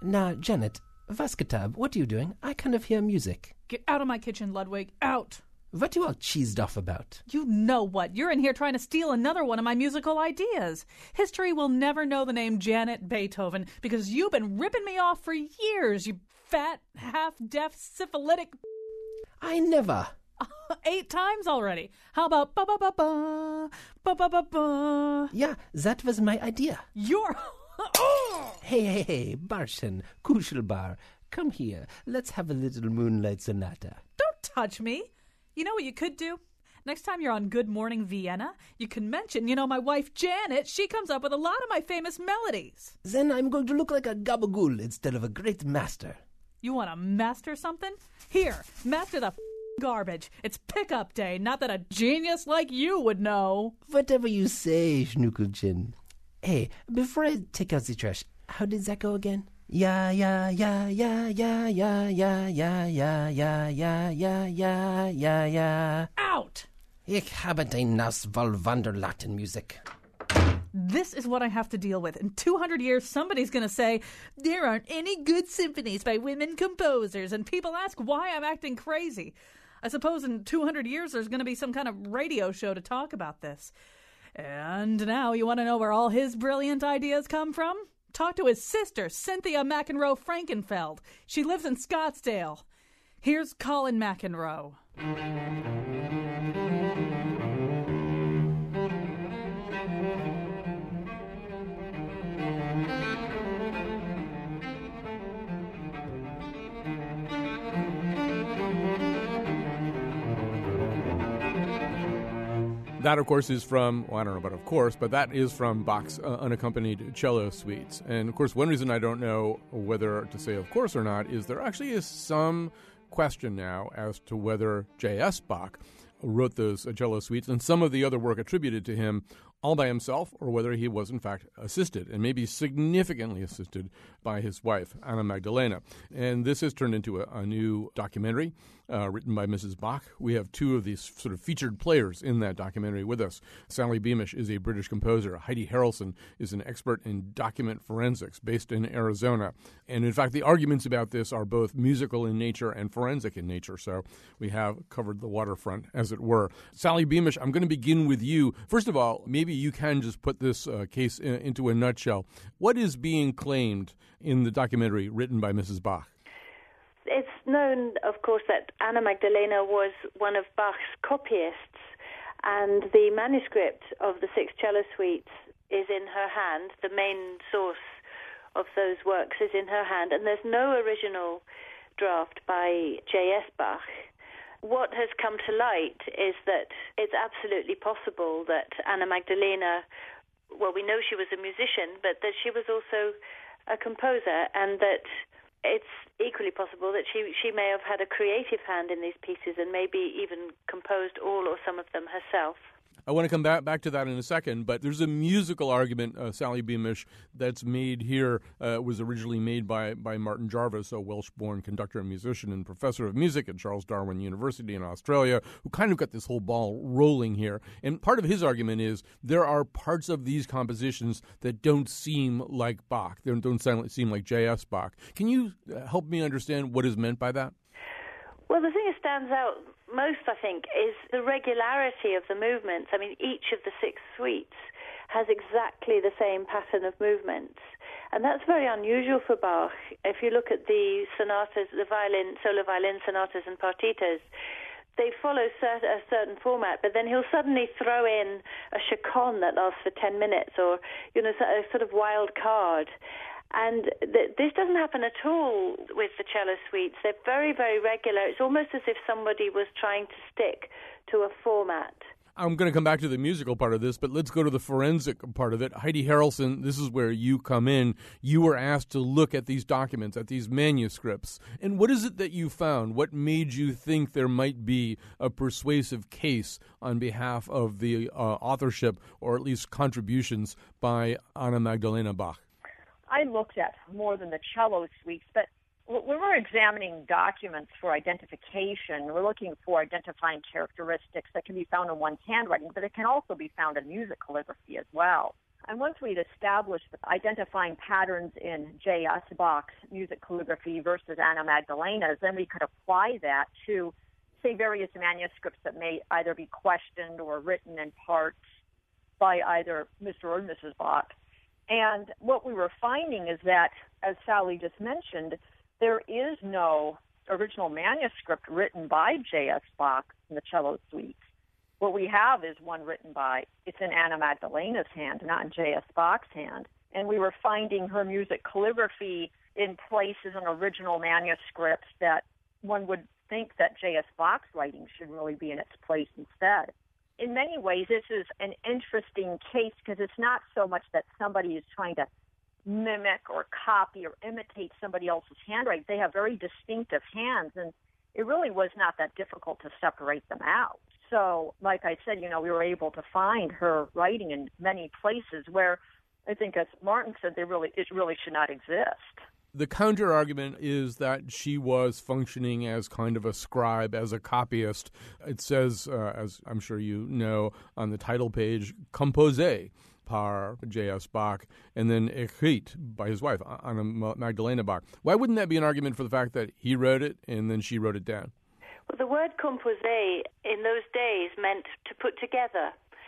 Now, Janet, Vaskatab, what are you doing? I kind of hear music. Get out of my kitchen, Ludwig. Out. What are you all cheesed off about? You know what? You're in here trying to steal another one of my musical ideas. History will never know the name Janet Beethoven because you've been ripping me off for years, you fat, half-deaf, syphilitic... I never... 8 times already. How about ba-ba-ba-ba, ba-ba-ba-ba? Yeah, that was my idea. You're... Oh! Hey, Barschen, Kuschelbar, come here. Let's have a little moonlight sonata. Don't touch me. You know what you could do? Next time you're on Good Morning Vienna, you can mention, my wife Janet, she comes up with a lot of my famous melodies. Then I'm going to look like a gabagool instead of a great master. You want to master something? Here, master the garbage. It's pickup day, not that a genius like you would know. Whatever you say, Schnuckelchen. Hey, before I take out the trash, how did that go again? Ja, ja, ja, ja, ja, ja, ja, ja, ja, ja, ja, ja, ja, ja, ja. Out! Ich habe den Nass voll Wanderlatenmusik. This is what I have to deal with. In 200 years, somebody's going to say, there aren't any good symphonies by women composers, and people ask why I'm acting crazy. I suppose in 200 years there's going to be some kind of radio show to talk about this. And now you want to know where all his brilliant ideas come from? Talk to his sister, Cynthia McEnroe Frankenfeld. She lives in Scottsdale. Here's Colin McEnroe. That, of course, is from, well, I don't know about of course, but that is from Bach's unaccompanied cello suites. And, of course, one reason I don't know whether to say of course or not is there actually is some question now as to whether J.S. Bach wrote those cello suites and some of the other work attributed to him all by himself, or whether he was, in fact, assisted, and maybe significantly assisted by his wife, Anna Magdalena. And this has turned into a new documentary written by Mrs. Bach. We have 2 of these sort of featured players in that documentary with us. Sally Beamish is a British composer. Heidi Harrelson is an expert in document forensics based in Arizona. And in fact, the arguments about this are both musical in nature and forensic in nature. So we have covered the waterfront, as it were. Sally Beamish, I'm going to begin with you. First of all, maybe you can just put this case into a nutshell. What is being claimed in the documentary written by Mrs. Bach? It's known, of course, that Anna Magdalena was one of Bach's copyists, and the manuscript of the 6 cello suites is in her hand. The main source of those works is in her hand, and there's no original draft by J.S. Bach. What has come to light is that it's absolutely possible that Anna Magdalena, well, we know she was a musician, but that she was also a composer, and that it's equally possible that she may have had a creative hand in these pieces and maybe even composed all or some of them herself. I want to come back to that in a second, but there's a musical argument, Sally Beamish, that's made here, was originally made by Martin Jarvis, a Welsh-born conductor and musician and professor of music at Charles Darwin University in Australia, who kind of got this whole ball rolling here. And part of his argument is there are parts of these compositions that don't seem like Bach. They don't seem like J.S. Bach. Can you help me understand what is meant by that? Well, the thing that stands out most, I think, is the regularity of the movements. I mean, each of the 6 suites has exactly the same pattern of movements. And that's very unusual for Bach. If you look at the sonatas, the solo violin sonatas and partitas, they follow a certain format, but then he'll suddenly throw in a chaconne that lasts for 10 minutes or, a sort of wild card. And this doesn't happen at all with the cello suites. They're very, very regular. It's almost as if somebody was trying to stick to a format. I'm going to come back to the musical part of this, but let's go to the forensic part of it. Heidi Harrelson, this is where you come in. You were asked to look at these documents, at these manuscripts. And what is it that you found? What made you think there might be a persuasive case on behalf of the authorship, or at least contributions, by Anna Magdalena Bach? I looked at more than the cello suites, but when we're examining documents for identification, we're looking for identifying characteristics that can be found in one's handwriting, but it can also be found in music calligraphy as well. And once we'd established identifying patterns in J.S. Bach's music calligraphy versus Anna Magdalena's, then we could apply that to, say, various manuscripts that may either be questioned or written in parts by either Mr. or Mrs. Bach. And what we were finding is that, as Sally just mentioned, there is no original manuscript written by J.S. Bach in the cello suites. What we have is one written by, it's in Anna Magdalena's hand, not in J.S. Bach's hand. And we were finding her music calligraphy in places in original manuscripts that one would think that J.S. Bach's writing should really be in its place instead. In many ways, this is an interesting case because it's not so much that somebody is trying to mimic or copy or imitate somebody else's handwriting. They have very distinctive hands, and it really was not that difficult to separate them out. So, like I said, we were able to find her writing in many places where I think, as Martin said, it really should not exist. The counter-argument is that she was functioning as kind of a scribe, as a copyist. It says, as I'm sure you know, on the title page, composé par J.S. Bach, and then écrit by his wife, Anna Magdalena Bach. Why wouldn't that be an argument for the fact that he wrote it and then she wrote it down? Well, the word composé in those days meant to put together.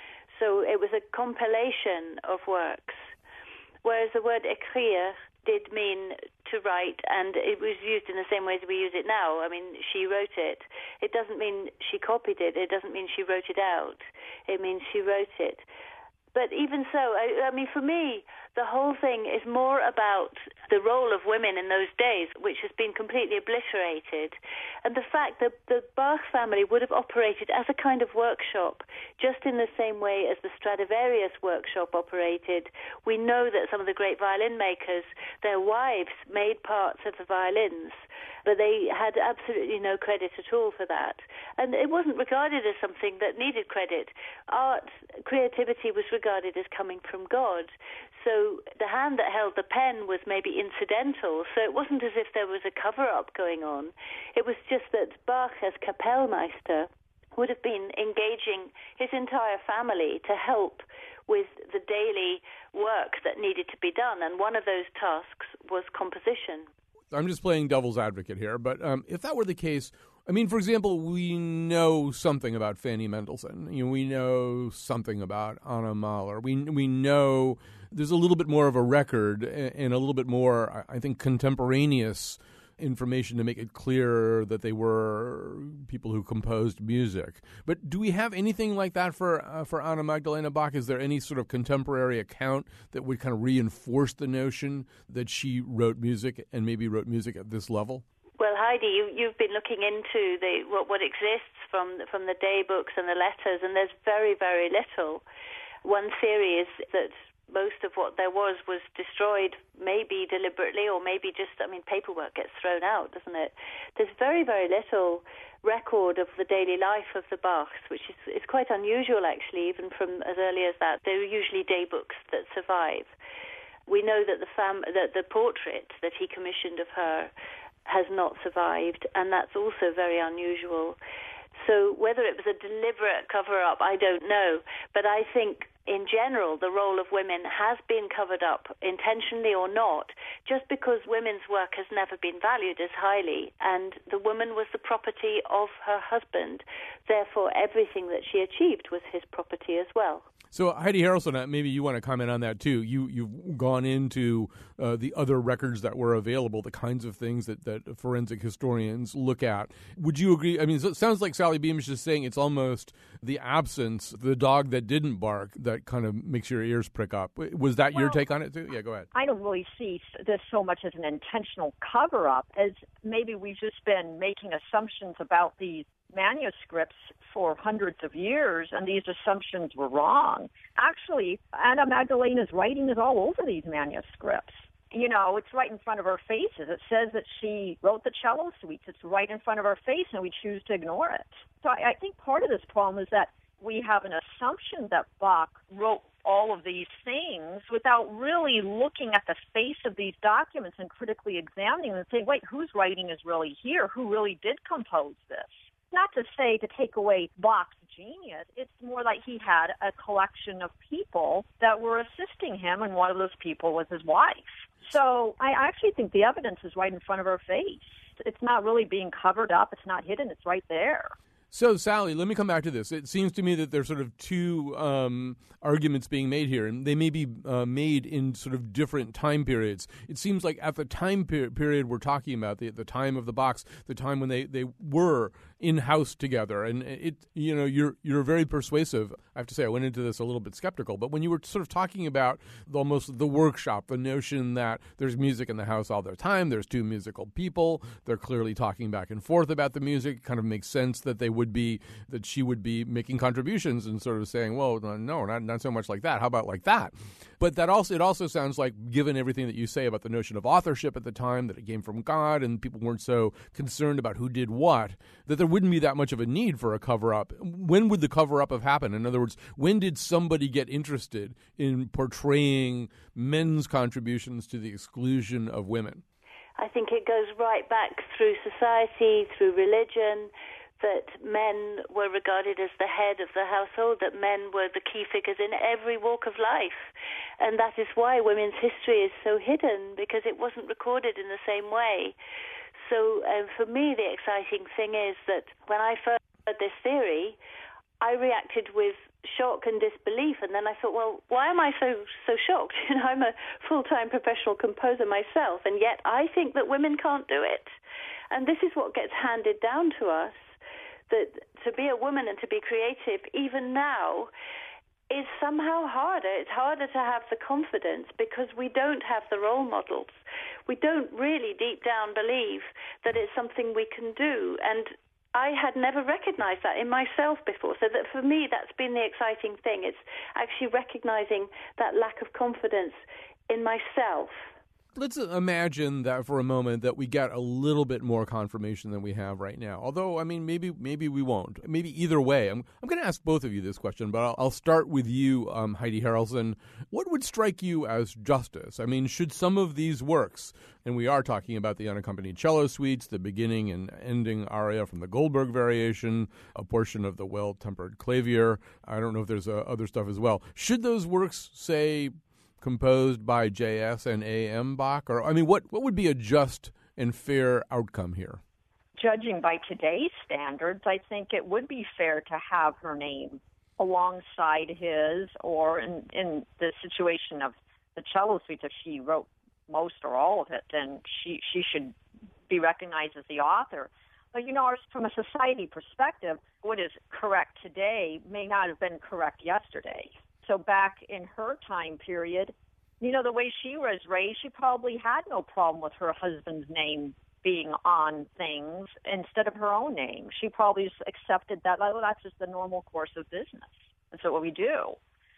So it was a compilation of works, whereas the word écrire did mean to write, and it was used in the same way as we use it now. I mean, she wrote it. It doesn't mean she copied it. It doesn't mean she wrote it out. It means she wrote it. But even so, I mean, for me, the whole thing is more about the role of women in those days, which has been completely obliterated, and the fact that the Bach family would have operated as a kind of workshop, just in the same way as the Stradivarius workshop operated. We know that some of the great violin makers, their wives made parts of the violins, but they had absolutely no credit at all for that. And it wasn't regarded as something that needed credit. Art, creativity was regarded as coming from God. So the hand that held the pen was maybe incidental, so it wasn't as if there was a cover-up going on. It was just that Bach, as Kapellmeister, would have been engaging his entire family to help with the daily work that needed to be done, and one of those tasks was composition. I'm just playing devil's advocate here, but if that were the case, I mean, for example, we know something about Fanny Mendelssohn. We know something about Anna Mahler. We know there's a little bit more of a record and a little bit more, I think, contemporaneous information to make it clear that they were people who composed music. But do we have anything like that for Anna Magdalena Bach? Is there any sort of contemporary account that would kind of reinforce the notion that she wrote music and maybe wrote music at this level? Well, Heidi, you've been looking into what exists from the day books and the letters, and there's very, very little. One theory is that most of what there was destroyed, maybe deliberately or maybe just, paperwork gets thrown out, doesn't it? There's very, very little record of the daily life of the Bachs, which is quite unusual, actually, even from as early as that. There are usually day books that survive. We know that the portrait that he commissioned of her has not survived, and that's also very unusual. So whether it was a deliberate cover-up, I don't know. But I think, in general, the role of women has been covered up, intentionally or not, just because women's work has never been valued as highly, and the woman was the property of her husband. Therefore, everything that she achieved was his property as well. So, Heidi Harrelson, maybe you want to comment on that, too. You've gone into the other records that were available, the kinds of things that forensic historians look at. Would you agree? I mean, it sounds like Sally Beamish is saying it's almost the absence, the dog that didn't bark, that kind of makes your ears prick up. Was that your take on it, too? Yeah, go ahead. I don't really see this so much as an intentional cover-up as maybe we've just been making assumptions about these manuscripts for hundreds of years, and these assumptions were wrong. Actually, Anna Magdalena's writing is all over these manuscripts. It's right in front of our faces. It says that she wrote the cello suites. It's right in front of our face, and we choose to ignore it. So I think part of this problem is that we have an assumption that Bach wrote all of these things without really looking at the face of these documents and critically examining them and saying, wait, whose writing is really here? Who really did compose this? Not to say to take away Bach's genius, it's more like he had a collection of people that were assisting him, and one of those people was his wife. So I actually think the evidence is right in front of our face. It's not really being covered up. It's not hidden. It's right there. So, Sally, let me come back to this. It seems to me that there's sort of two arguments being made here, and they may be made in sort of different time periods. It seems like at the time period we're talking about, the time of the Bachs, the time when they were in-house together, and you're very persuasive. I have to say, I went into this a little bit skeptical, but when you were sort of talking about almost the workshop, the notion that there's music in the house all the time, there's two musical people, they're clearly talking back and forth about the music, it kind of makes sense that she would be making contributions and sort of saying, well, no, not so much like that. How about like that? But it also sounds like, given everything that you say about the notion of authorship at the time, that it came from God and people weren't so concerned about who did what, that there wouldn't be that much of a need for a cover-up. When would the cover-up have happened? In other words, when did somebody get interested in portraying men's contributions to the exclusion of women? I think it goes right back through society, through religion, that men were regarded as the head of the household, that men were the key figures in every walk of life. And that is why women's history is so hidden, because it wasn't recorded in the same way. So for me, the exciting thing is that when I first heard this theory, I reacted with shock and disbelief, and then I thought, well, why am I so shocked? I'm a full-time professional composer myself, and yet I think that women can't do it. And this is what gets handed down to us, that to be a woman and to be creative, even now, is somehow harder. It's harder to have the confidence because we don't have the role models. We don't really deep down believe that it's something we can do. And I had never recognized that in myself before. So that for me, that's been the exciting thing. It's actually recognizing that lack of confidence in myself. Let's imagine that for a moment that we get a little bit more confirmation than we have right now. Although, I mean, maybe we won't. Maybe either way. I'm going to ask both of you this question, but I'll start with you, Heidi Harrelson. What would strike you as justice? I mean, should some of these works, and we are talking about the unaccompanied cello suites, the beginning and ending aria from the Goldberg variation, a portion of the Well-Tempered Clavier. I don't know if there's other stuff as well. Should those works, say, composed by J.S. and A.M. Bach? Or, I mean, what would be a just and fair outcome here? Judging by today's standards, I think it would be fair to have her name alongside his, or in the situation of the cello suites, if she wrote most or all of it, then she should be recognized as the author. But, from a society perspective, what is correct today may not have been correct yesterday. So back in her time period, the way she was raised, she probably had no problem with her husband's name being on things instead of her own name. She probably just accepted that, that's just the normal course of business. That's what we do.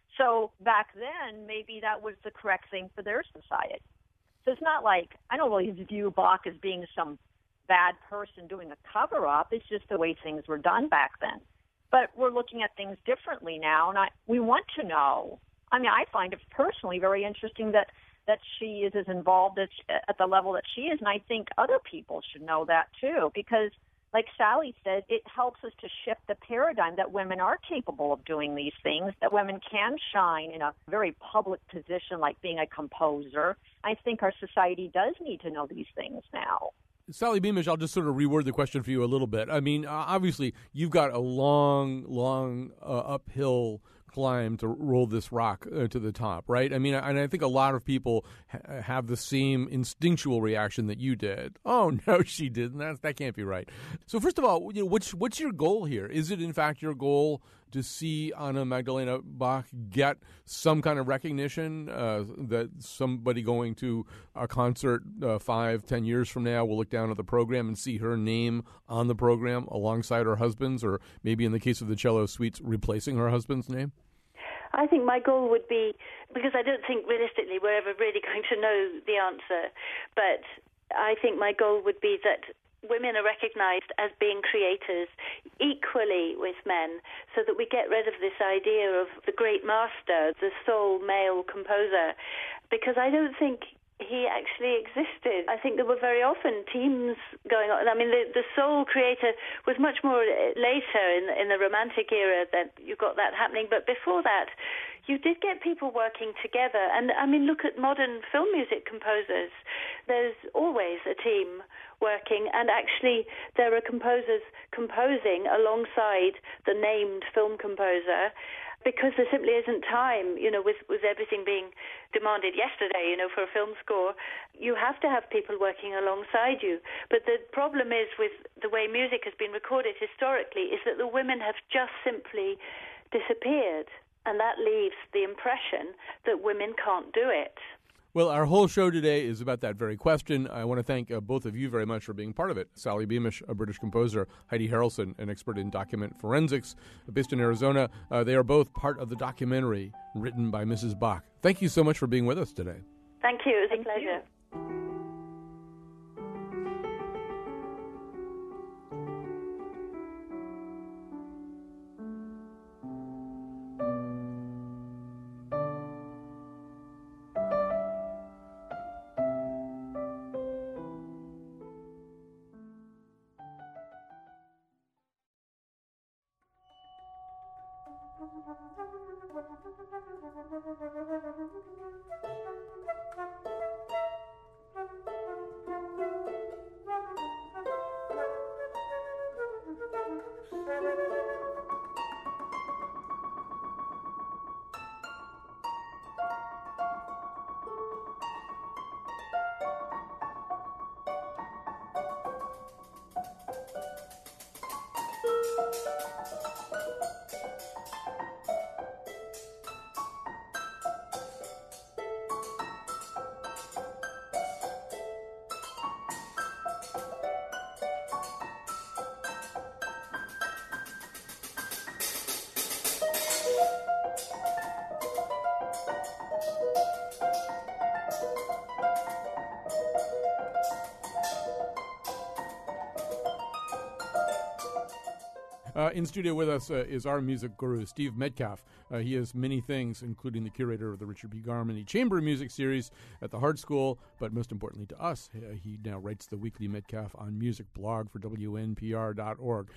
So back then, maybe that was the correct thing for their society. So it's not like, I don't really view Bach as being some bad person doing a cover-up. It's just the way things were done back then. But we're looking at things differently now, and we want to know. I mean, I find it personally very interesting that she is as involved at the level that she is, and I think other people should know that too, because like Sally said, it helps us to shift the paradigm that women are capable of doing these things, that women can shine in a very public position like being a composer. I think our society does need to know these things now. Sally Beamish, I'll just sort of reword the question for you a little bit. I mean, obviously, you've got a long uphill climb to roll this rock to the top, right? I mean, and I think a lot of people have the same instinctual reaction that you did. Oh, no, she didn't. That can't be right. So first of all, what's your goal here? Is it, in fact, your goal to see Anna Magdalena Bach get some kind of recognition, that somebody going to a concert 5-10 years from now will look down at the program and see her name on the program alongside her husband's, or maybe in the case of the cello suites, replacing her husband's name? I think my goal would be, because I don't think realistically we're ever really going to know the answer, but I think my goal would be that women are recognized as being creators equally with men, so that we get rid of this idea of the great master, the sole male composer, because I don't think he actually existed. I think there were very often teams going on. I mean, the soul creator was much more later in the Romantic era that you got that happening. But before that, you did get people working together. And, I mean, look at modern film music composers. There's always a team working, and actually there are composers composing alongside the named film composer, because there simply isn't time, with everything being demanded yesterday, for a film score. You have to have people working alongside you. But the problem is with the way music has been recorded historically is that the women have just simply disappeared. And that leaves the impression that women can't do it. Well, our whole show today is about that very question. I want to thank both of you very much for being part of it. Sally Beamish, a British composer, Heidi Harrelson, an expert in document forensics based in Arizona. They are both part of the documentary written by Mrs. Bach. Thank you so much for being with us today. Thank you. It was a pleasure. In studio with us is our music guru, Steve Metcalf. He is many things, including the curator of the Richard B. Garmany Chamber Music Series at the Hart School, but most importantly to us, he now writes the weekly Metcalf on Music blog for WNPR.org.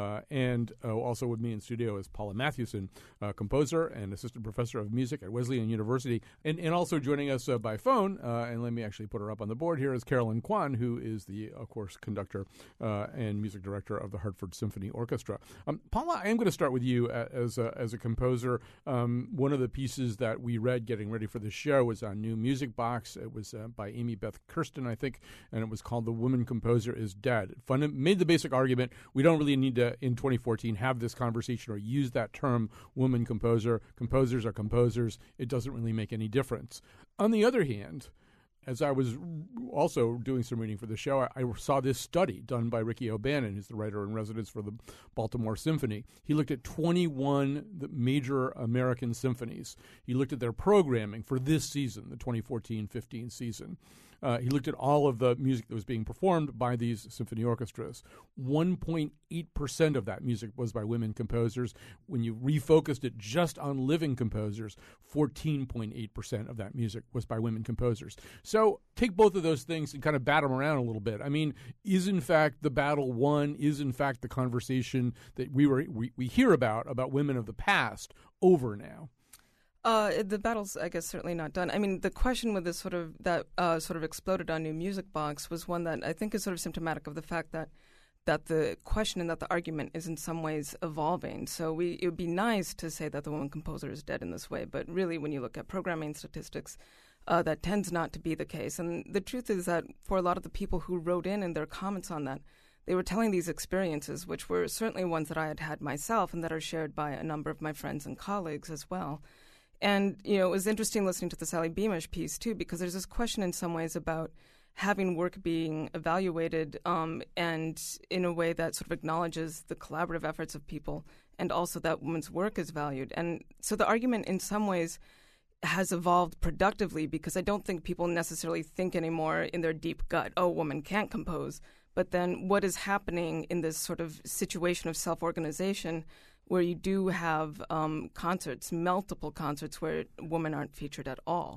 And also with me in studio is Paula Matthewson, composer and assistant professor of music at Wesleyan University. And also joining us by phone, and let me actually put her up on the board here, is Carolyn Kwan, who is the, of course, conductor and music director of the Hartford Symphony Orchestra. Paula, I am going to start with you as a composer. One of the pieces that we read getting ready for the show was on New Music Box. It was by Amy Beth Kirsten, I think, and it was called The Woman Composer is Dead. It made the basic argument we don't really need to, in 2014, have this conversation or use that term, woman composer. Composers are composers. It doesn't really make any difference. On the other hand, as I was also doing some reading for the show, I saw this study done by Ricky O'Bannon, who's the writer in residence for the Baltimore Symphony. He looked at 21 major American symphonies. He looked at their programming for this season, the 2014-15 season. He looked at all of the music that was being performed by these symphony orchestras. 1.8% of that music was by women composers. When you refocused it just on living composers, 14.8% of that music was by women composers. So take both of those things and kind of bat them around a little bit. I mean, is in fact the battle won? Is in fact the conversation that we hear about women of the past over now? The battle's, I guess, certainly not done. I mean, the question with this sort of exploded on New Music Box was one that I think is sort of symptomatic of the fact that the question and that the argument is in some ways evolving. So it would be nice to say that the woman composer is dead in this way, but really when you look at programming statistics, that tends not to be the case. And the truth is that for a lot of the people who wrote in their comments on that, they were telling these experiences, which were certainly ones that I had had myself and that are shared by a number of my friends and colleagues as well. And, it was interesting listening to the Sally Beamish piece, too, because there's this question in some ways about having work being evaluated and in a way that sort of acknowledges the collaborative efforts of people and also that women's work is valued. And so the argument in some ways has evolved productively because I don't think people necessarily think anymore in their deep gut, oh, women can't compose. But then what is happening in this sort of situation of self-organization where you do have concerts, multiple concerts where women aren't featured at all.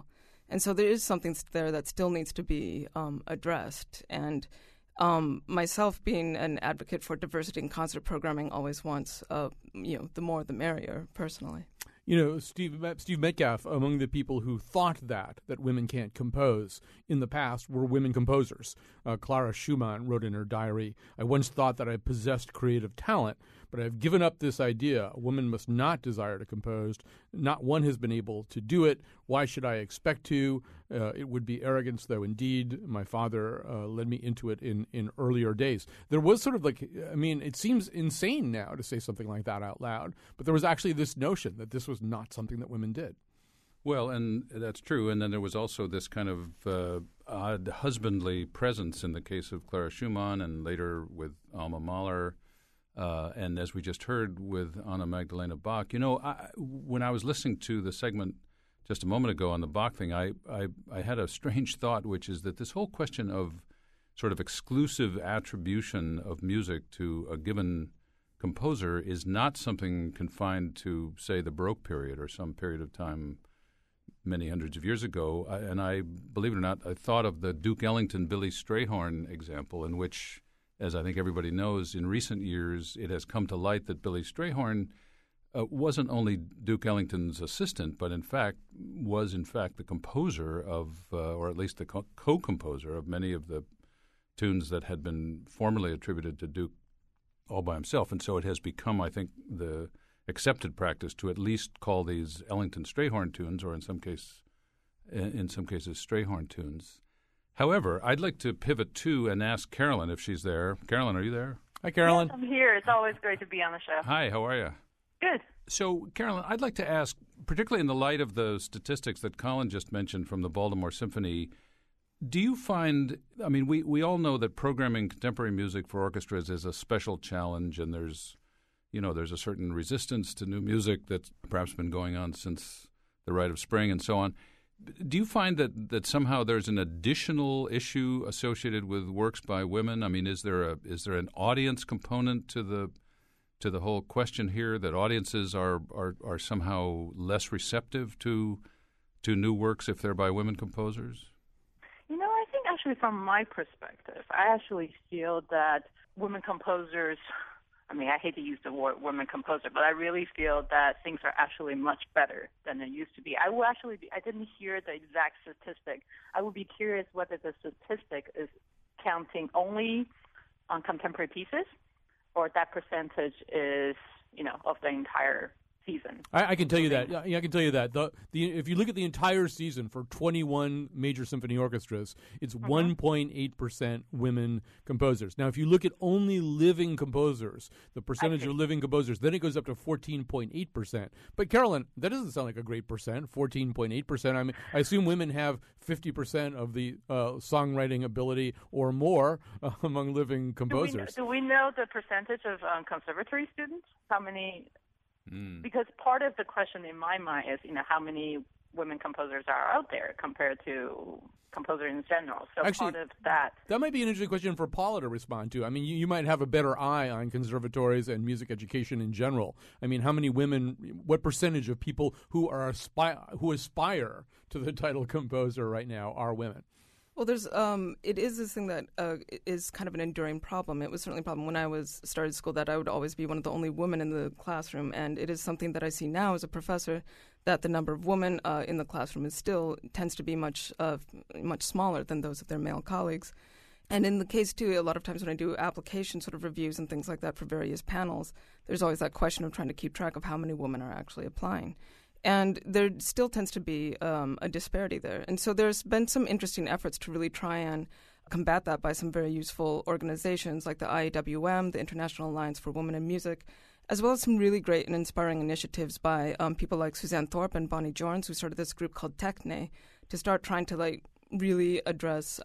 And so there is something there that still needs to be addressed. And myself, being an advocate for diversity in concert programming, always wants, the more the merrier, personally. You know, Steve Metcalf, among the people who thought that women can't compose in the past were women composers. Clara Schumann wrote in her diary, "I once thought that I possessed creative talent, but I have given up this idea. A woman must not desire to compose. Not one has been able to do it. Why should I expect to? It would be arrogance, though indeed my father led me into it in earlier days." There was sort of it seems insane now to say something like that out loud, but there was actually this notion that this was not something that women did. Well, and that's true. And then there was also this kind of odd husbandly presence in the case of Clara Schumann and later with Alma Mahler. And as we just heard with Anna Magdalena Bach, when I was listening to the segment just a moment ago on the Bach thing, I had a strange thought, which is that this whole question of sort of exclusive attribution of music to a given composer is not something confined to, say, the Baroque period or some period of time many hundreds of years ago. And I, believe it or not, I thought of the Duke Ellington, Billy Strayhorn example, in which, as I think everybody knows, in recent years it has come to light that Billy Strayhorn wasn't only Duke Ellington's assistant, but was in fact the composer of, or at least the co-composer of many of the tunes that had been formerly attributed to Duke all by himself. And so it has become, I think, the accepted practice to at least call these Ellington-Strayhorn tunes, or in some cases Strayhorn tunes. However, I'd like to pivot to and ask Carolyn if she's there. Carolyn, are you there? Hi, Carolyn. Yes, I'm here. It's always great to be on the show. Hi, how are you? Good. So, Carolyn, I'd like to ask, particularly in the light of the statistics that Colin just mentioned from the Baltimore Symphony, do you find, we all know that programming contemporary music for orchestras is a special challenge, and there's a certain resistance to new music that's perhaps been going on since the Rite of Spring and so on. Do you find that somehow there's an additional issue associated with works by women? I mean, is there an audience component to the whole question here, that audiences are somehow less receptive to new works if they're by women composers? I think actually from my perspective, I actually feel that women composers, I hate to use the word women composer, but I really feel that things are actually much better than they used to be. I didn't hear the exact statistic. I would be curious whether the statistic is counting only on contemporary pieces, or that percentage is, of the entire season. I can tell you that. Yeah, I can tell you that. If you look at the entire season for 21 major symphony orchestras, it's 1.8% women composers. Now, if you look at only living composers, the percentage of living composers, then it goes up to 14.8%. But Carolyn, that doesn't sound like a great percent, 14.8%. I assume women have 50% of the songwriting ability or more among living composers. Do we know the percentage of conservatory students? How many? Because part of the question in my mind is, how many women composers are out there compared to composers in general. So actually, part of that might be an interesting question for Paula to respond to. You might have a better eye on conservatories and music education in general. How many women? What percentage of people who aspire to the title composer right now are women? Well, it is this thing that is kind of an enduring problem. It was certainly a problem when I started school that I would always be one of the only women in the classroom, and it is something that I see now as a professor, that the number of women in the classroom tends to be much smaller than those of their male colleagues. And in the case, too, a lot of times when I do application sort of reviews and things like that for various panels, there's always that question of trying to keep track of how many women are actually applying. And there still tends to be a disparity there. And so there's been some interesting efforts to really try and combat that by some very useful organizations like the IAWM, the International Alliance for Women in Music, as well as some really great and inspiring initiatives by people like Suzanne Thorpe and Bonnie Jorns, who started this group called Techne to start trying to really address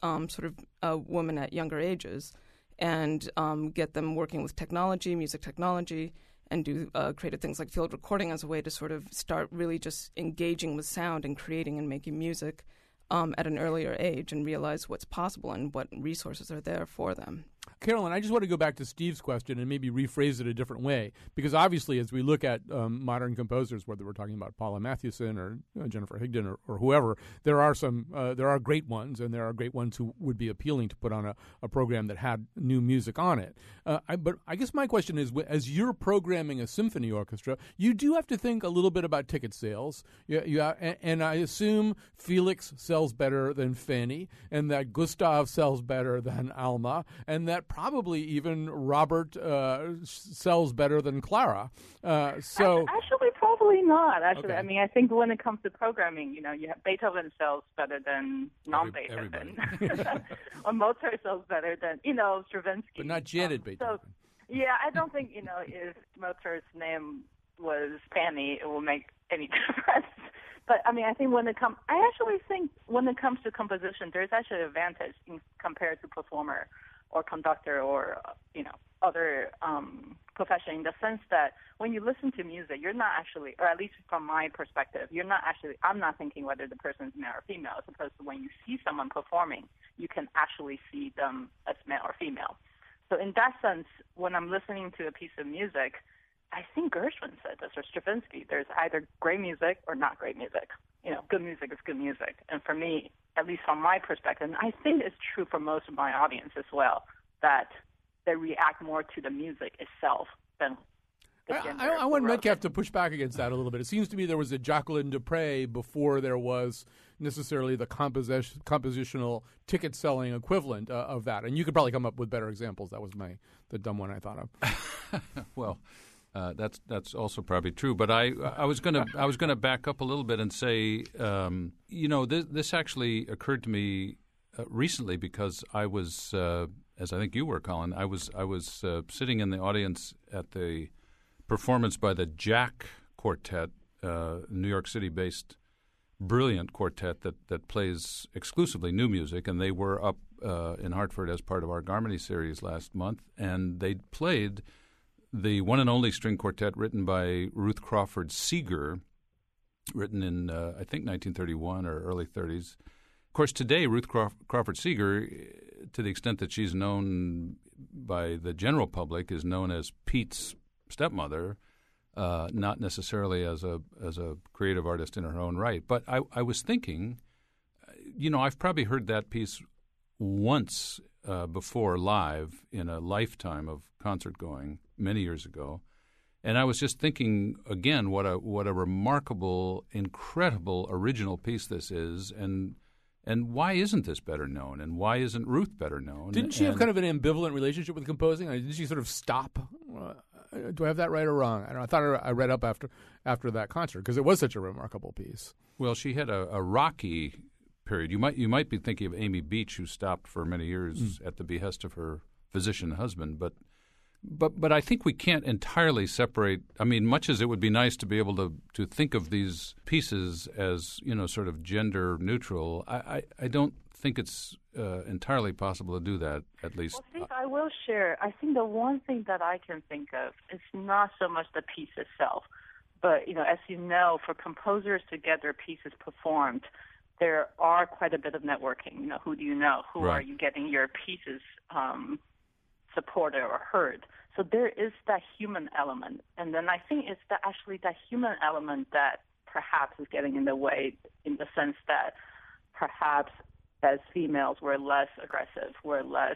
women at younger ages and get them working with technology, music technology, and do creative things like field recording as a way to sort of start really just engaging with sound and creating and making music at an earlier age and realize what's possible and what resources are there for them. Carolyn, I just want to go back to Steve's question and maybe rephrase it a different way, because obviously as we look at modern composers, whether we're talking about Paula Matthewson or Jennifer Higdon or whoever, there are great ones, and there are great ones who would be appealing to put on a program that had new music on it. But I guess my question is, as you're programming a symphony orchestra, you do have to think a little bit about ticket sales. And I assume Felix sells better than Fanny, and that Gustav sells better than Alma, and that probably even Robert sells better than Clara. Actually, probably not. Okay. I mean, I think when it comes to programming, you have Beethoven sells better than non-Beethoven, or Mozart sells better than Stravinsky, but not Janet Beethoven. So, yeah, I don't think if Mozart's name was Fanny, it will make any difference. But I mean, I think when it comes to composition, there's actually an advantage compared to performer or conductor or other profession, in the sense that when you listen to music, you're not actually, or at least from my perspective, I'm not thinking whether the person is male or female, as opposed to when you see someone performing, you can actually see them as male or female. So in that sense, when I'm listening to a piece of music, I think Gershwin said this, or Stravinsky, there's either great music or not great music. Good music is good music. And for me, at least from my perspective, and I think it's true for most of my audience as well, that they react more to the music itself than the gender. I want Metcalf to push back against that a little bit. It seems to me there was a Jacqueline Dupre before there was necessarily the compositional ticket-selling equivalent of that. And you could probably come up with better examples. That was the dumb one I thought of. Well, that's also probably true. But I was gonna back up a little bit and say, this actually occurred to me recently, because I was, as I think you were, Colin, I was sitting in the audience at the performance by the Jack Quartet, New York City-based brilliant quartet that plays exclusively new music, and they were up in Hartford as part of our Garmony series last month, and they played the one and only string quartet written by Ruth Crawford Seeger, written in, I think, 1931 or early 30s. Of course, today, Ruth Crawford Seeger, to the extent that she's known by the general public, is known as Pete's stepmother, not necessarily as a creative artist in her own right. But I was thinking, I've probably heard that piece once before live in a lifetime of concert going many years ago, and I was just thinking again what a remarkable, incredible original piece this is, and why isn't this better known, and why isn't Ruth better known? Didn't she have kind of an ambivalent relationship with composing? Didn't she sort of stop? Do I have that right or wrong? I don't know. I thought I read up after that concert, because it was such a remarkable piece. Well, she had a rocky period. You might be thinking of Amy Beach, who stopped for many years at the behest of her physician husband, but I think we can't entirely separate. I mean, much as it would be nice to be able to think of these pieces as sort of gender neutral, I don't think it's entirely possible to do that, at least. Well, Steve, I will share. I think the one thing that I can think of is not so much the piece itself, but as you know, for composers to get their pieces performed, there are quite a bit of networking. Who do you know? Who Right. are you getting your pieces supported or heard? So there is that human element. And then I think it's actually that human element that perhaps is getting in the way, in the sense that perhaps as females we're less aggressive, we're less,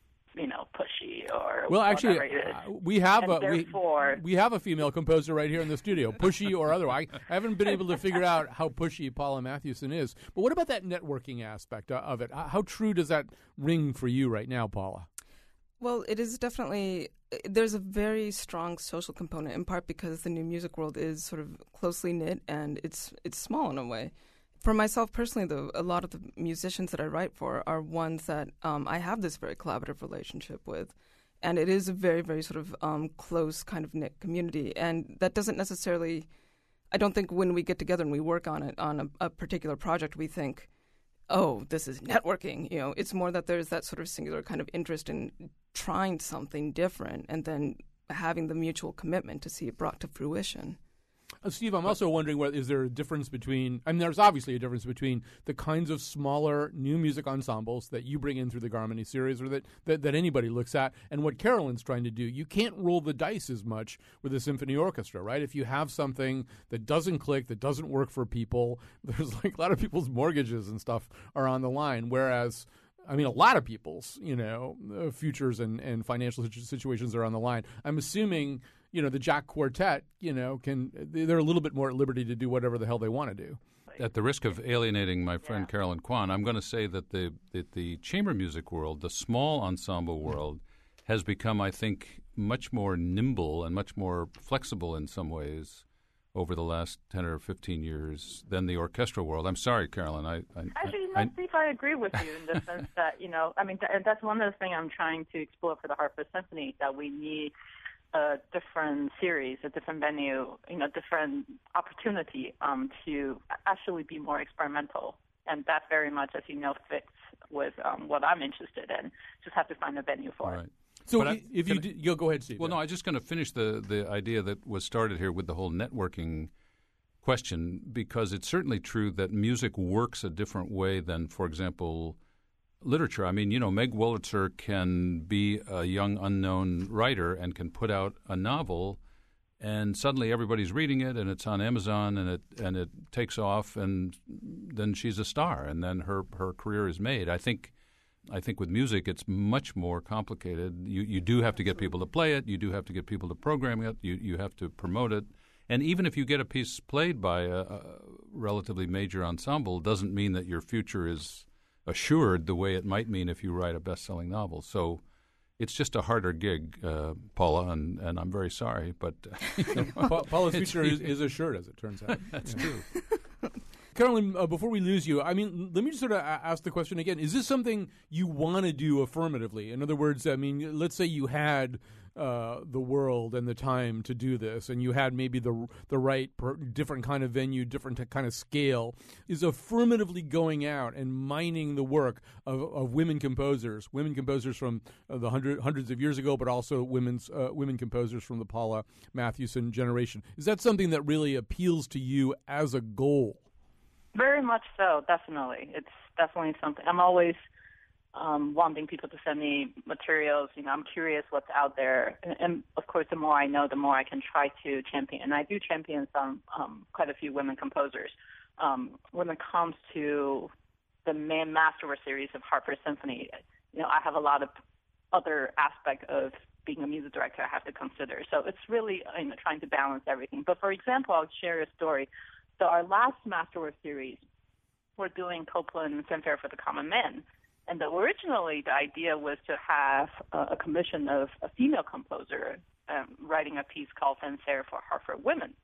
pushy or Well, actually, whatever it is. we have we a female composer right here in the studio, pushy or otherwise. I haven't been able to figure out how pushy Paula Matthewson is. But what about that networking aspect of it? How true does that ring for you right now, Paula? Well, it is definitely, there's a very strong social component, in part because the new music world is sort of closely knit and it's small in a way. For myself personally, though, a lot of the musicians that I write for are ones that I have this very collaborative relationship with. And it is a very, very sort of close kind of knit community. And that doesn't necessarily, I don't think when we get together and we work on it, on a particular project, we think, oh, this is networking. It's more that there's that sort of singular kind of interest in trying something different and then having the mutual commitment to see it brought to fruition. Steve, I'm also wondering, is there a difference between, there's obviously a difference between the kinds of smaller new music ensembles that you bring in through the Garmony series or that anybody looks at and what Carolyn's trying to do. You can't roll the dice as much with a symphony orchestra, right? If you have something that doesn't click, that doesn't work for people, there's like a lot of people's mortgages and stuff are on the line, whereas a lot of people's, futures and financial situations are on the line. I'm assuming, the Jack Quartet, they're a little bit more at liberty to do whatever the hell they want to do. At the risk of alienating my friend Carolyn Kwan, I'm going to say that the chamber music world, the small ensemble world, has become, I think, much more nimble and much more flexible in some ways over the last 10 or 15 years than the orchestral world. I'm sorry, Carolyn. Steve, I agree with you in the sense that, and that's one of the things I'm trying to explore for the Hartford Symphony, that we need a different series, a different venue, different opportunity to actually be more experimental. And that very much, as you know, fits with what I'm interested in. Just have to find a venue for it. So go ahead, Steve. Well, no, I was just going to finish the idea that was started here with the whole networking question, because it's certainly true that music works a different way than, for example, literature. Meg Wolitzer can be a young unknown writer and can put out a novel, and suddenly everybody's reading it, and it's on Amazon, and it takes off, and then she's a star, and then her career is made. I think with music, it's much more complicated. You do have to get people to play it. You do have to get people to program it. You have to promote it. And even if you get a piece played by a relatively major ensemble, doesn't mean that your future is assured the way it might mean if you write a best-selling novel. So it's just a harder gig, Paula, and I'm very sorry. But Paula's future is assured, as it turns out. That's true. Carolyn, before we lose you, let me just sort of ask the question again. Is this something you want to do affirmatively? In other words, let's say you had the world and the time to do this, and you had maybe the right different kind of venue, different kind of scale. Is affirmatively going out and mining the work of women composers from the hundreds of years ago, but also women composers from the Paula Matthewson generation. Is that something that really appeals to you as a goal? Very much so, definitely. It's definitely something. I'm always wanting people to send me materials. I'm curious what's out there. And of course, the more I know, the more I can try to champion. And I do champion quite a few women composers. When it comes to the main masterwork series of Hartford Symphony, I have a lot of other aspects of being a music director I have to consider. So it's really trying to balance everything. But for example, I'll share a story. So our last Masterwork series, we're doing Copland Fanfare for the Common Man. And originally the idea was to have a commission of a female composer writing a piece called Fanfare for Hartford Women.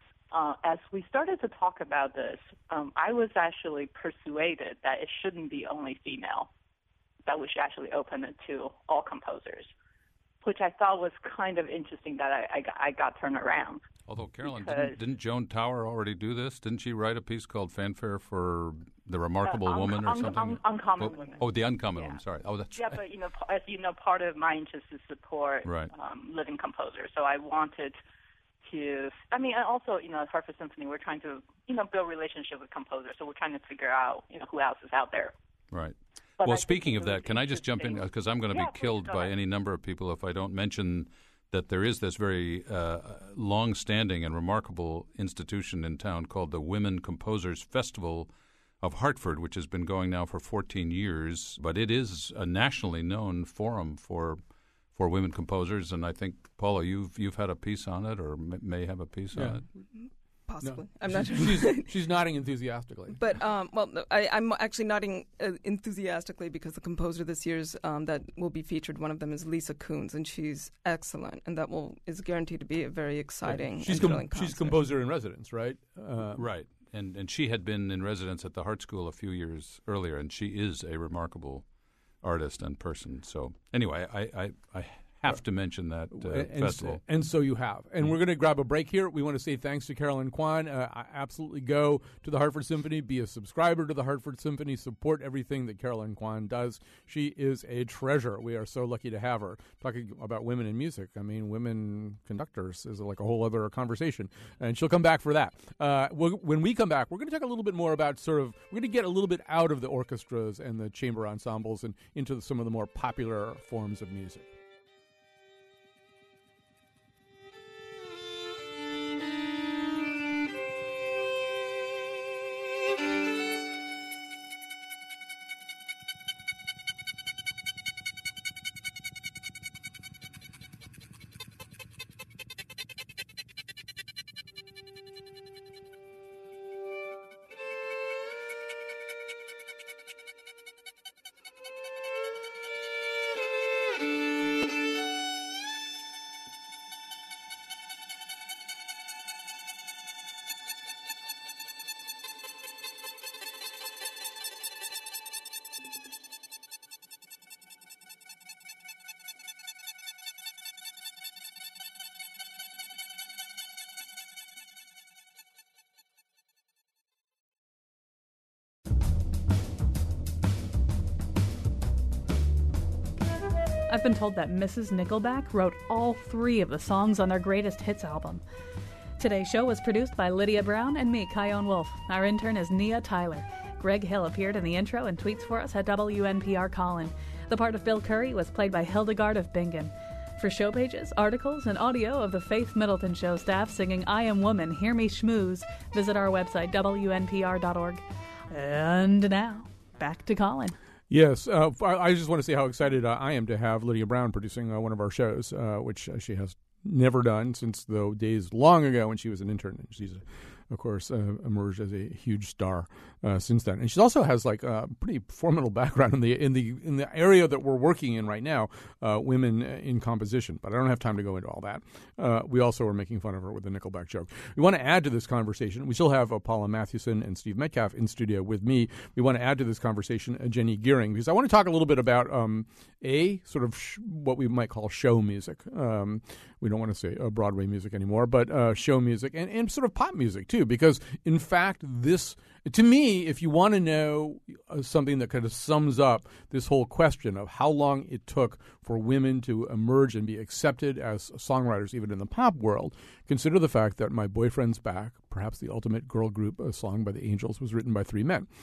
As we started to talk about this, I was actually persuaded that it shouldn't be only female, that we should actually open it to all composers, which I thought was kind of interesting that I got turned around. Although, Carolyn, didn't Joan Tower already do this? Didn't she write a piece called Fanfare for the Remarkable Woman or something? Uncommon Women. Oh, the Uncommon Woman, sorry. Oh, that's right. Yeah, but, as you know, part of my interest is support living composers. So I wanted to, and also, Hartford Symphony, we're trying to, build relationship with composers. So we're trying to figure out, who else is out there. Right. Well, speaking of that, can I just jump in? Because I'm going to be killed by any number of people if I don't mention that there is this very long-standing and remarkable institution in town called the Women Composers Festival of Hartford, which has been going now for 14 years. But it is a nationally known forum for women composers, and I think, Paula, you've had a piece on it or may have a piece on it. Possibly. No. I'm not sure. She's nodding enthusiastically. But, I'm actually nodding enthusiastically because the composer this year's that will be featured, one of them is Lisa Coons, and she's excellent, and that is guaranteed to be a very exciting and thrilling concert. She's composer in residence, right? Right. And she had been in residence at the Hart School a few years earlier, and she is a remarkable artist and person. So anyway, I have to mention that festival. And so you have. And we're going to grab a break here. We want to say thanks to Carolyn Kwan. Absolutely go to the Hartford Symphony, be a subscriber to the Hartford Symphony, support everything that Carolyn Kwan does. She is a treasure. We are so lucky to have her. Talking about women in music, I mean, women conductors is like a whole other conversation. And she'll come back for that. When we come back, we're going to talk a little bit more about we're going to get a little bit out of the orchestras and the chamber ensembles and into some of the more popular forms of music. I've been told that Mrs. Nickelback wrote all 3 of the songs on their greatest hits album. Today's show was produced by Lydia Brown and me, Kyone Wolf. Our intern is Nia Tyler. Greg Hill appeared in the intro and tweets for us at WNPR Colin. The part of Bill Curry was played by Hildegard of Bingen. For show pages, articles, and audio of the Faith Middleton Show staff singing I Am Woman, Hear Me Schmooze, visit our website, WNPR.org. And now, back to Colin. Yes, I just want to say how excited I am to have Lydia Brown producing one of our shows, which she has never done since the days long ago when she was an intern. And she's, of course, emerged as a huge star since then. And she also has like a pretty formidable background in the area that we're working in right now, women in composition. But I don't have time to go into all that. We also are making fun of her with the Nickelback joke. We want to add to this conversation. We still have Paula Mathewson and Steve Metcalf in studio with me. We want to add to this conversation Jenny Gearing, because I want to talk a little bit about sort of what we might call show music. We don't want to say Broadway music anymore, but show music and sort of pop music too, because in fact this, to me, if you want to know something that kind of sums up this whole question of how long it took for women to emerge and be accepted as songwriters, even in the pop world, consider the fact that My Boyfriend's Back, perhaps the ultimate girl group, a song by the Angels, was written by 3 men.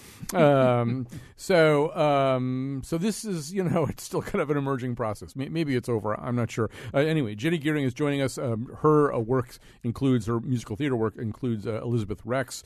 So this is, it's still kind of an emerging process. Maybe it's over. I'm not sure. Anyway, Jenny Gearing is joining us. Her work includes, her musical theater work includes Elizabeth Rex,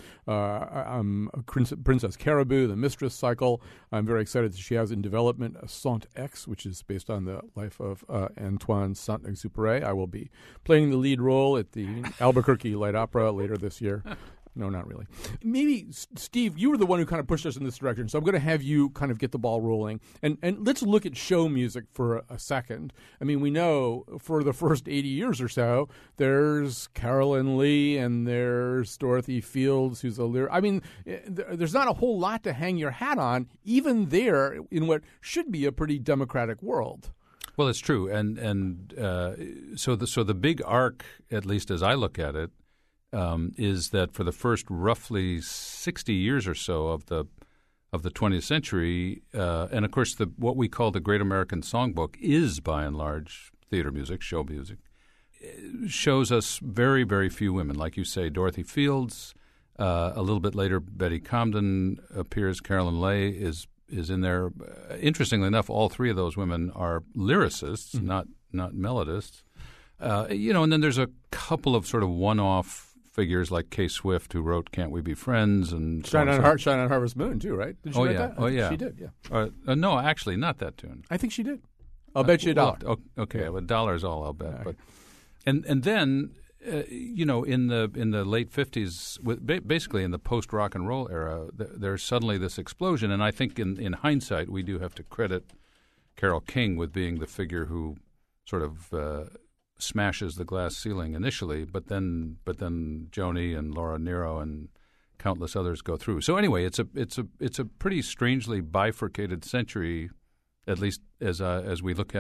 Princess Caribou, The Mistress Cycle. I'm very excited that she has in development Saint-X, which is based on the life of Antoine Saint-Exupéry. I will be playing the lead role at the Albuquerque Light Opera later this year. No, not really. Maybe, Steve, you were the one who kind of pushed us in this direction, so I'm going to have you kind of get the ball rolling. And let's look at show music for a second. I mean, we know for the first 80 years or so, there's Carolyn Lee and there's Dorothy Fields, who's a lyric. I mean, there's not a whole lot to hang your hat on, even there in what should be a pretty democratic world. Well, it's true. And so the big arc, at least as I look at it, is that for the first roughly 60 years or so of the 20th century, and of course what we call the Great American Songbook is by and large theater music, show music, shows us very, very few women. Like you say, Dorothy Fields, a little bit later Betty Comden appears, Carolyn Lay is in there. Interestingly enough, all 3 of those women are lyricists, not melodists. And then there's a couple of sort of one-off figures like Kay Swift, who wrote "Can't We Be Friends" and Shine on Harvest Moon too, right? Did she write that? Oh yeah, she did. Yeah. No, actually, not that tune. I think she did. I'll bet you $1. Okay, well, $1 all I'll bet. Right. But and then in the late 50s, basically in the post rock and roll era, there's suddenly this explosion, and I think in hindsight we do have to credit Carole King with being the figure who sort of smashes the glass ceiling initially, but then Joni and Laura Nyro and countless others go through. So anyway, it's a pretty strangely bifurcated century, at least as we look at it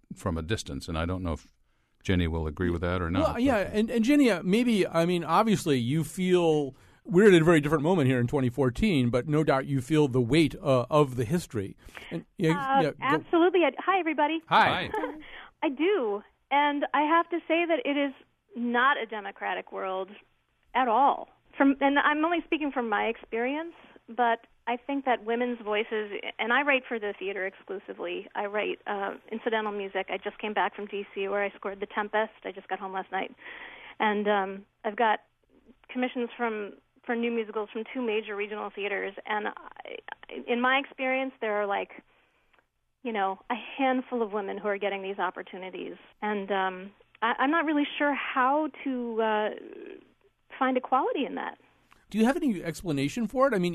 from a distance. And I don't know if Jenny will agree with that or not. Well, yeah, and Jenny, maybe, I mean, obviously you feel we're at a very different moment here in 2014, but no doubt you feel the weight of the history. And, absolutely. Hi, everybody. Hi. I do. And I have to say that it is not a democratic world at all. And I'm only speaking from my experience, but I think that women's voices, and I write for the theater exclusively. I write incidental music. I just came back from D.C. where I scored The Tempest. I just got home last night. And I've got commissions for new musicals from 2 major regional theaters. And in my experience, there are a handful of women who are getting these opportunities. And I'm not really sure how to find equality in that. Do you have any explanation for it? I mean,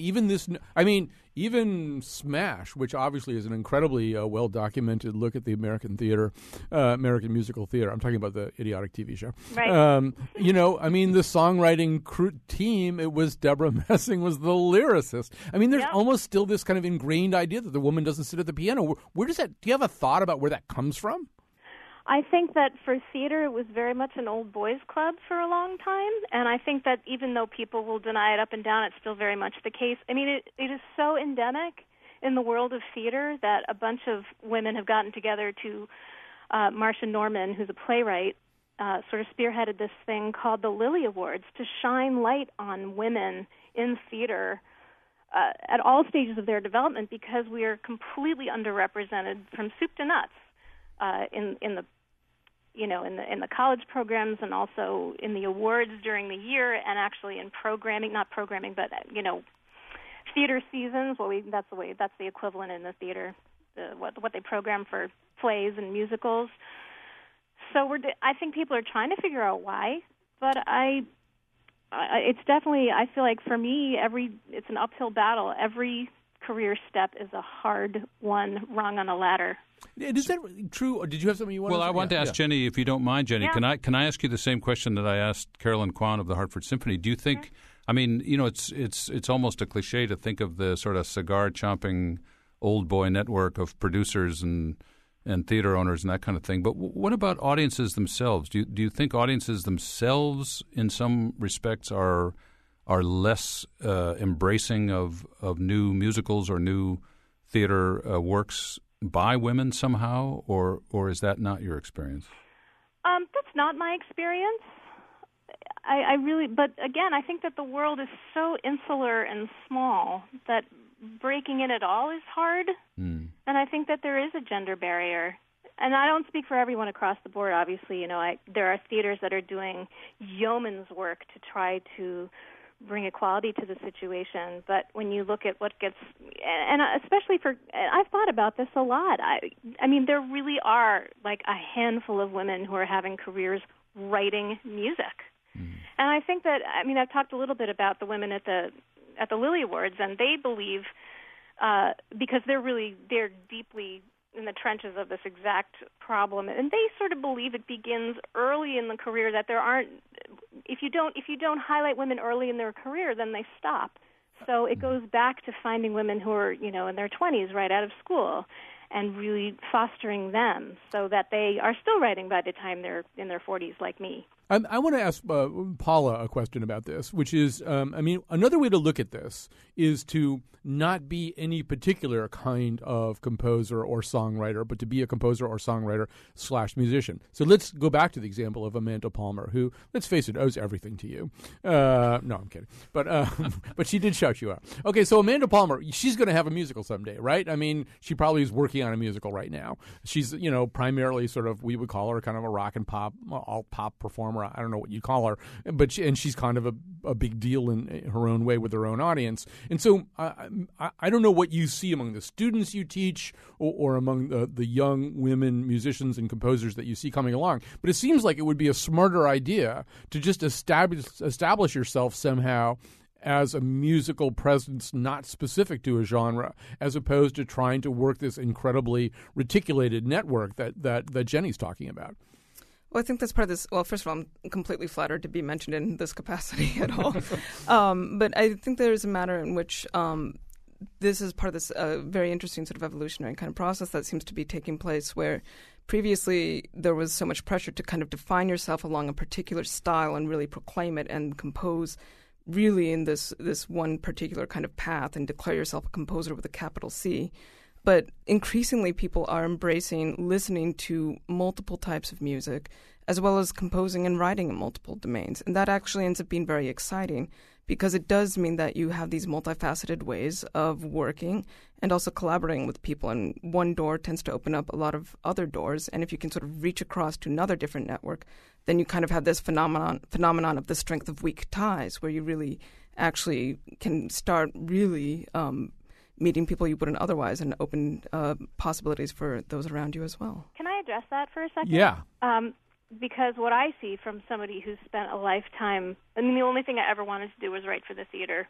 even Smash, which obviously is an incredibly well-documented look at the American theater, American musical theater. I'm talking about the idiotic TV show. Right. The songwriting team, it was Deborah Messing was the lyricist. I mean, there's almost still this kind of ingrained idea that the woman doesn't sit at the piano. Where does that? Do you have a thought about where that comes from? I think that for theater, it was very much an old boys club for a long time, and I think that even though people will deny it up and down, it's still very much the case. I mean, it is so endemic in the world of theater that a bunch of women have gotten together to, Marcia Norman, who's a playwright, sort of spearheaded this thing called the Lily Awards to shine light on women in theater at all stages of their development, because we are completely underrepresented from soup to nuts. In the college programs, and also in the awards during the year, and actually in theater seasons. That's the equivalent in the theater, what they program for plays and musicals. So I think people are trying to figure out why, but it's definitely, I feel like for me, it's an uphill battle. Every career step is a hard one rung on a ladder. Is that true? Or did you have something you wanted to say? Well, I want to ask Jenny, if you don't mind, Jenny, can I ask you the same question that I asked Carolyn Kwan of the Hartford Symphony? Do you think, I mean, it's almost a cliche to think of the sort of cigar-chomping old boy network of producers and theater owners and that kind of thing. But what about audiences themselves? Do you think audiences themselves, in some respects, are less embracing of new musicals or new theater works by women somehow, or is that not your experience? That's not my experience. I really, but again, I think that the world is so insular and small that breaking in at all is hard. And I think that there is a gender barrier. And I don't speak for everyone across the board, obviously. There are theaters that are doing yeoman's work to try to bring equality to the situation, but when you look at what gets, and especially I've thought about this a lot. I mean, there really are like a handful of women who are having careers writing music, and I think that, I mean, I've talked a little bit about the women at the Lily Awards, and they believe because they're deeply in the trenches of this exact problem, and they sort of believe it begins early in the career, that there aren't, if you don't highlight women early in their career, then they stop. So it goes back to finding women who are, in their 20s, right out of school, and really fostering them so that they are still writing by the time they're in their 40s, like me. I want to ask Paula a question about this, which is, another way to look at this is to not be any particular kind of composer or songwriter, but to be a composer or songwriter / musician. So let's go back to the example of Amanda Palmer, who, let's face it, owes everything to you. No, I'm kidding. But she did shout you out. Okay, so Amanda Palmer, she's going to have a musical someday, right? I mean, she probably is working on a musical right now. She's, primarily sort of, we would call her kind of a rock and pop, all pop performer. I don't know what you call her, but she's kind of a big deal in her own way with her own audience. And so I don't know what you see among the students you teach or among the young women musicians and composers that you see coming along, but it seems like it would be a smarter idea to just establish yourself somehow as a musical presence not specific to a genre, as opposed to trying to work this incredibly reticulated network that Jenny's talking about. Well, I think that's part of this. Well, first of all, I'm completely flattered to be mentioned in this capacity at all. But I think there's a matter in which this is part of this very interesting sort of evolutionary kind of process that seems to be taking place, where previously there was so much pressure to kind of define yourself along a particular style and really proclaim it and compose really in this one particular kind of path and declare yourself a composer with a capital C. But increasingly people are embracing listening to multiple types of music, as well as composing and writing in multiple domains. And that actually ends up being very exciting, because it does mean that you have these multifaceted ways of working and also collaborating with people. And one door tends to open up a lot of other doors. And if you can sort of reach across to another different network, then you kind of have this phenomenon of the strength of weak ties, where you really actually can start really meeting people you wouldn't otherwise and open possibilities for those around you as well. Can I address that for a second? Yeah. Because what I see from somebody who's spent a lifetime, I mean, the only thing I ever wanted to do was write for the theater.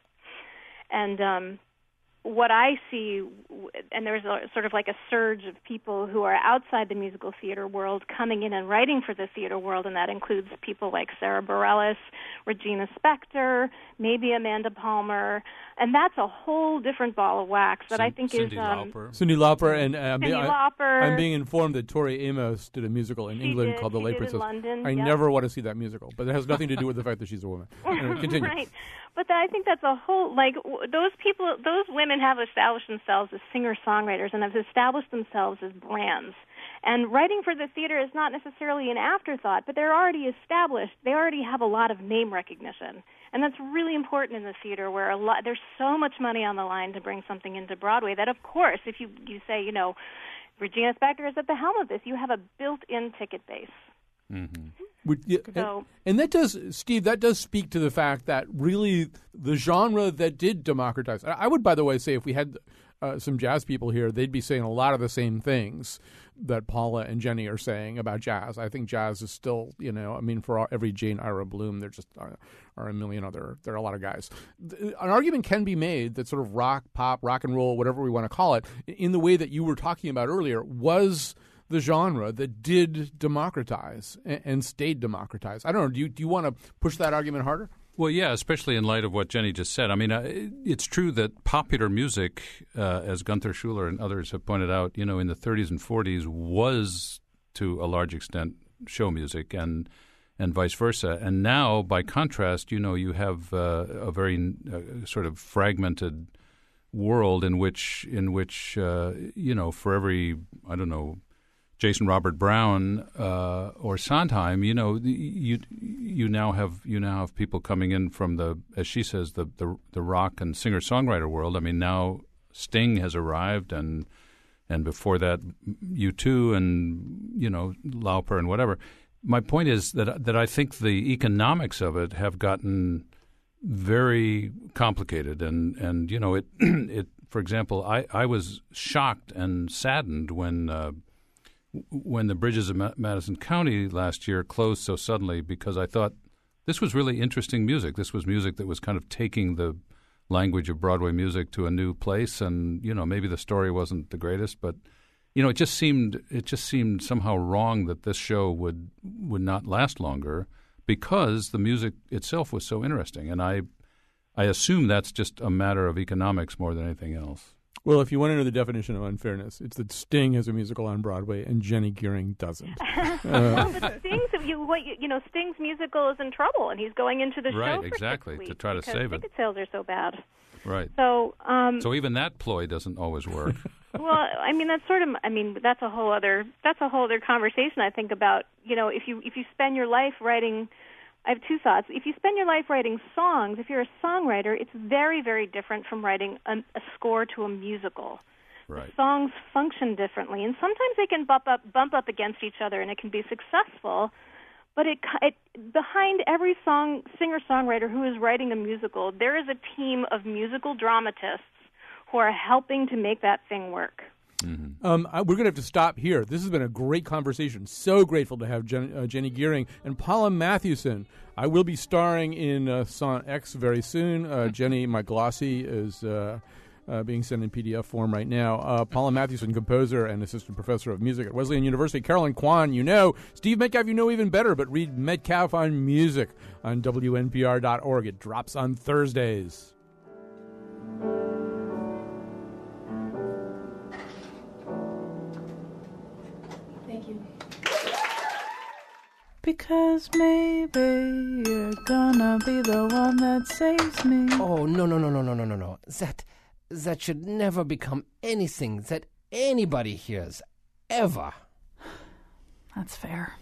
And what I see, and there's sort of like a surge of people who are outside the musical theater world coming in and writing for the theater world, and that includes people like Sarah Bareilles, Regina Spektor, maybe Amanda Palmer, and that's a whole different ball of wax that I think Cyndi is... Cyndi Lauper, and Cyndi Lauper. I'm being informed that Tori Amos did a musical in England called The Late Princess. London, I never want to see that musical, but it has nothing to do with the fact that she's a woman. Continue. Right. But I think that's a whole, like, those people, those women have established themselves as singer-songwriters and have established themselves as brands. And writing for the theater is not necessarily an afterthought, but they're already established. They already have a lot of name recognition. And that's really important in the theater, where there's so much money on the line to bring something into Broadway that, of course, if you say, you know, Regina Spektor is at the helm of this, you have a built-in ticket base. Mm-hmm. And that does, Steve, that does speak to the fact that really the genre that did democratize. I would, by the way, say if we had some jazz people here, they'd be saying a lot of the same things that Paula and Jenny are saying about jazz. I think jazz is still, you know, I mean, for every Jane Ira Bloom, there just are a million other, there are a lot of guys. An argument can be made that sort of rock, pop, rock and roll, whatever we want to call it, in the way that you were talking about earlier, was the genre that did democratize and stayed democratized. I don't know. Do you want to push that argument harder? Well, yeah, especially in light of what Jenny just said. I mean, it's true that popular music, as Gunther Schuller and others have pointed out, you know, in the 30s and 40s was to a large extent show music and vice versa. And now, by contrast, you know, you have a very sort of fragmented world in which you know, for every, I don't know, Jason Robert Brown or Sondheim, you know, you now have people coming in from the, as she says, the rock and singer-songwriter world. I mean, now Sting has arrived, and before that, U2 and, you know, Lauper and whatever. My point is that I think the economics of it have gotten very complicated, and you know, it for example, I was shocked and saddened when the Bridges of Madison County last year closed so suddenly, because I thought this was really interesting music. This was music that was kind of taking the language of Broadway music to a new place, and you know, maybe the story wasn't the greatest, but you know, it just seemed somehow wrong that this show would not last longer, because the music itself was so interesting, and I assume that's just a matter of economics more than anything else. Well, if you want to know the definition of unfairness, it's that Sting has a musical on Broadway and Jenny Gearing doesn't. But Sting's musical is in trouble, and he's going into the show right, for exactly, 6 weeks to try to save it. Ticket sales are so bad. Right. So even that ploy doesn't always work. Well, I mean, that's a whole other conversation. I think about, you know, if you spend your life writing. I have two thoughts. If you spend your life writing songs, if you're a songwriter, it's very, very different from writing a score to a musical. Right. The songs function differently, and sometimes they can bump up against each other, and it can be successful. But it behind every singer-songwriter who is writing a musical, there is a team of musical dramatists who are helping to make that thing work. Mm-hmm. We're going to have to stop here. This has been a great conversation. So grateful to have Jenny Gearing and Paula Matthewson. I will be starring in Son X very soon. Jenny, my glossy, is being sent in PDF form right now. Paula Matthewson, composer and assistant professor of music at Wesleyan University. Carolyn Kwan, you know. Steve Metcalf, you know even better, but read Metcalf on Music on WNPR.org. It drops on Thursdays. you. Because maybe you're gonna be the one that saves me. Oh, no. That should never become anything that anybody hears, ever. That's fair.